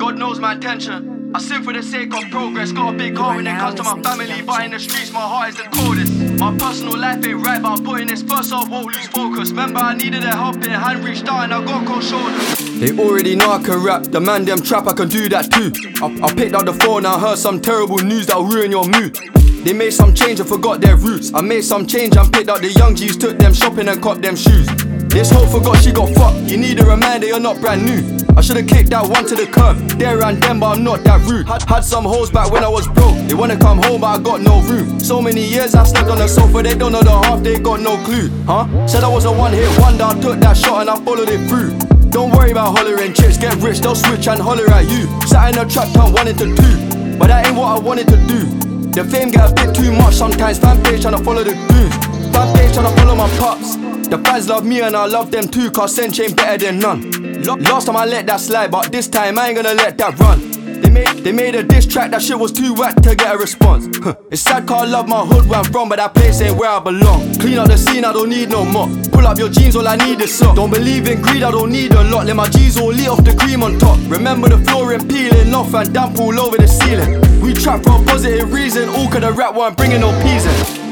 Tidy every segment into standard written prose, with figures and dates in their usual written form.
God knows my intention. I sin for the sake of progress. Got a big heart when it comes to my family, but in the streets my heart is the coldest. My personal life ain't right, but I'm putting this first so I won't lose focus. Remember I needed a helping hand, reached out and I got cold shoulders. They already know I can rap, the man them trap, I can do that too. I picked up the phone and heard some terrible news that'll ruin your mood. They made some change and forgot their roots. I made some change and picked up the young G's, took them shopping and copped them shoes. This hoe forgot she got fucked, you need a reminder you're not brand new. I should've kicked that one to the curb, there and then but I'm not that rude. Had some hoes back when I was broke, they wanna come home but I got no room. So many years I slept on the sofa, they don't know the half, they got no clue. Said I was a one hit wonder, I took that shot and I followed it through. Don't worry about hollering, chicks get rich, they'll switch and holler at you. Sat in a trap turn 1 into 2, but that ain't what I wanted to do. The fame get a bit too much sometimes, fan page tryna follow the goons. Fan page tryna follow my pops. The fans love me and I love them too, cause Sench ain't better than none. Last time I let that slide, but this time I ain't gonna let that run. They made a diss track, that shit was too whack to get a response. It's sad cause I love my hood where I'm from, but that place ain't where I belong. Clean up the scene, I don't need no mop. Pull up your jeans, all I need is sock. Don't believe in greed, I don't need a lot. Let my G's all lit off the cream on top. Remember the flooring peeling off and damp all over the ceiling. We trap for a positive reason, all cause the rap weren't bringing no peas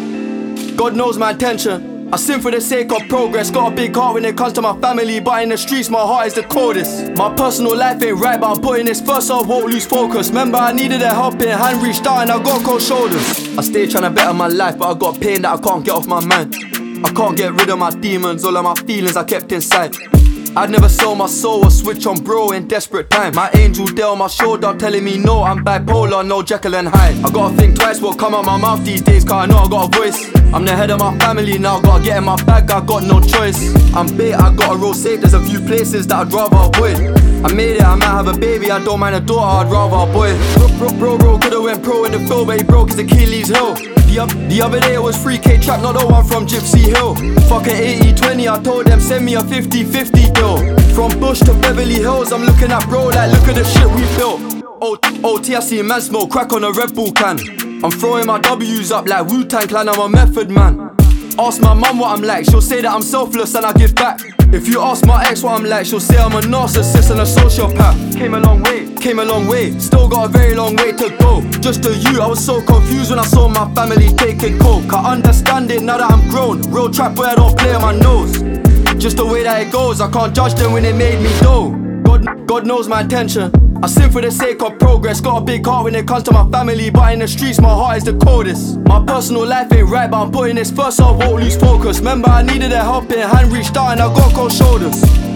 in. God knows my intention. I sin for the sake of progress. Got a big heart when it comes to my family, but in the streets my heart is the coldest. My personal life ain't right, but I'm putting this first so I won't lose focus. Remember I needed a helping hand, reached out and I got cold shoulders. I stay trying to better my life, but I got pain that I can't get off my mind. I can't get rid of my demons, all of my feelings I kept inside. I'd never sell my soul or switch on bro in desperate time. My angel there on my shoulder telling me no, I'm bipolar, no Jekyll and Hyde. I gotta think twice what come out my mouth these days, cause I know I got a voice. I'm the head of my family now, gotta get in my bag, I got no choice. I'm bait, I gotta roll safe, there's a few places that I'd rather avoid. I made it, I might have a baby, I don't mind a daughter, I'd rather a boy. Bro, could've went pro in the field, but he broke his Achilles heel. The other day it was 3K trap, not the one from Gypsy Hill. Fuck an 80-20, I told them send me a 50-50 deal. From Bush to Beverly Hills, I'm looking at bro like look at the shit we built. OT, I see man smoke crack on a Red Bull can. I'm throwing my W's up like Wu-Tang Clan, I'm a method man. Ask my mum what I'm like, she'll say that I'm selfless and I give back. If you ask my ex what I'm like, she'll say I'm a narcissist and a sociopath. Came a long way, still got a very long way to go. Just to you, I was so confused when I saw my family taking coke. I understand it now that I'm grown, real trap boy I don't play on my nose. Just the way that it goes, I can't judge them when they made me dough. God knows my intention. I sin for the sake of progress. Got a big heart when it comes to my family, but in the streets my heart is the coldest. My personal life ain't right, but I'm putting this first so I won't lose focus. Remember I needed a helping hand, reached out and I got cold shoulders.